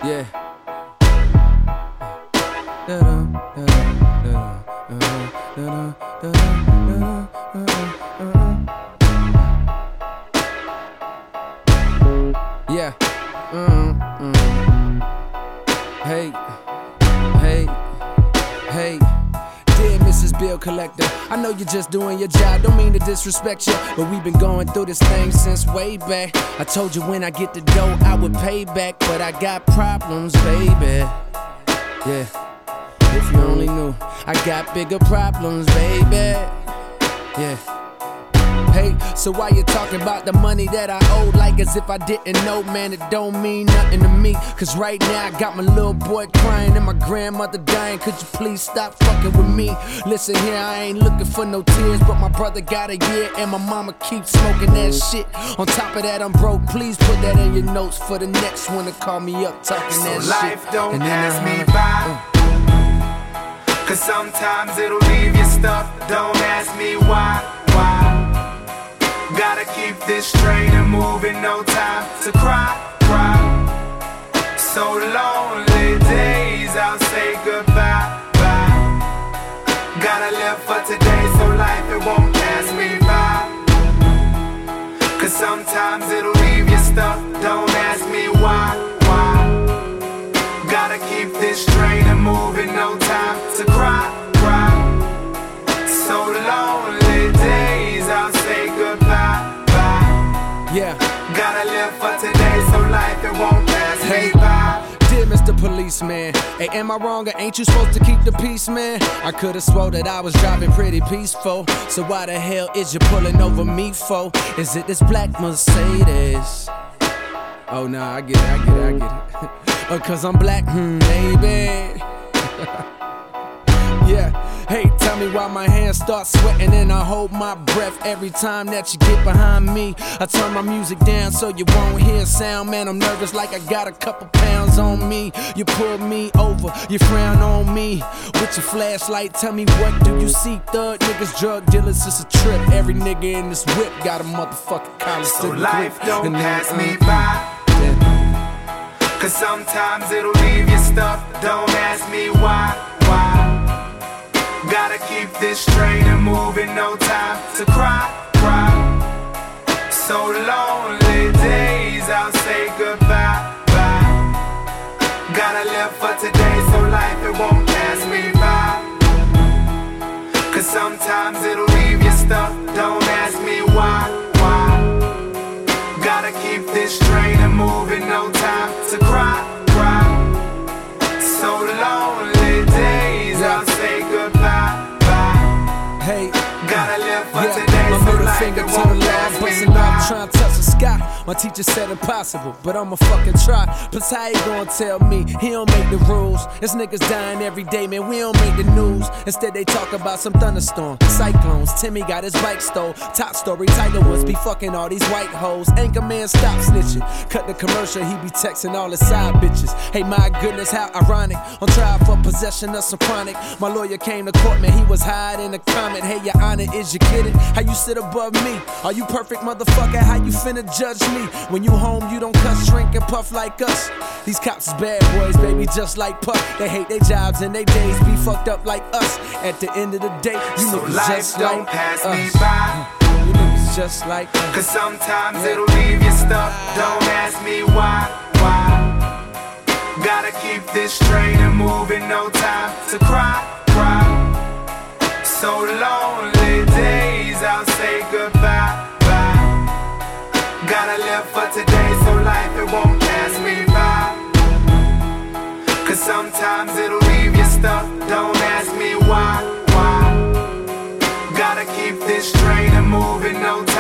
Yeah. Yeah. Hey. Dear Mrs. Bill Collector, I know you're just doing your job, don't mean to disrespect you, but we've been going through this thing since way back. I told you when I get the dough I would pay back, but I got problems, baby. Yeah, if you only knew, I got bigger problems, baby. Yeah. Hey, so why you talking about the money that I owed like as if I didn't know, man, it don't mean nothing to me. Cause right now I got my little boy crying and my grandmother dying. Could you please stop fucking with me? Listen here, I ain't looking for no tears, but my brother got a year and my mama keeps smoking that shit. On top of that I'm broke, please put that in your notes for the next one to call me up talking so that life shit. Don't pass me by, cause sometimes it'll leave you stuck. Don't ask me why. Gotta keep this train and moving, no time to cry. So lonely days, I'll say goodbye. Gotta live for today, so life it won't pass me by. Cause sometimes it'll leave you stuck. Don't ask me why. Gotta keep this train and moving, no time to cry. So lonely days, I'll say goodbye. Yeah. Gotta live for today, so life it won't pass me by. Dear Mr. Policeman, hey, am I wrong or ain't you supposed to keep the peace, man? I could've swore that I was driving pretty peaceful, so why the hell is you pulling over me for? Is it this black Mercedes? Oh nah, I get it. Cause I'm black, baby. Yeah. Hey, tell me why my hands start sweating and I hold my breath every time that you get behind me. I turn my music down so you won't hear sound. Man, I'm nervous like I got a couple pounds on me. You pull me over, you frown on me with your flashlight. Tell me what do you see? Thug niggas, drug dealers, it's a trip. Every nigga in this whip got a motherfucking collar. So life don't pass me by, cause sometimes it'll leave you stuck. Don't ask me why. Gotta keep this train and moving, no time to cry. So lonely days, I'll say goodbye. Gotta live for today, so life it won't pass me by. Cause sometimes it'll leave you stuck. Don't ask me why. Gotta keep this train and moving, no time to cry. So lonely days, I'll say goodbye. Hey, gotta live for today, my so middle life finger it to won't the pass left, me busting off, by. trying to touch the sky. My teacher said impossible, but I'ma fucking try. Plus how he gon' tell me he don't make the rules? This niggas dying every day, man, we don't make the news. Instead they talk about some thunderstorm, cyclones. Timmy got his bike stole. Top story, Tiger Woods be fucking all these white hoes. Anchorman stop snitching. Cut the commercial, he be texting all his side bitches. Hey, my goodness, how ironic. On trial for possession of some chronic. My lawyer came to court, man, he was hiding a comment. Hey, your honor, is you kidding? How you sit above me? Are you perfect, motherfucker? How you finna judge me? When you home, you don't cuss, drink, and puff like us. These cops is bad boys, baby, just like Puff. They hate their jobs and their days be fucked up like us. At the end of the day, you so niggas life just don't like pass us. me by, You niggas just like us. cause sometimes it'll leave you stuck. Don't ask me why. Gotta keep this train and moving, no time to cry. So lonely days, I'll say goodbye. Gotta live for today, so life it won't pass me by. Cause sometimes it'll leave you stuck. Don't ask me why. Gotta keep this train and moving, no time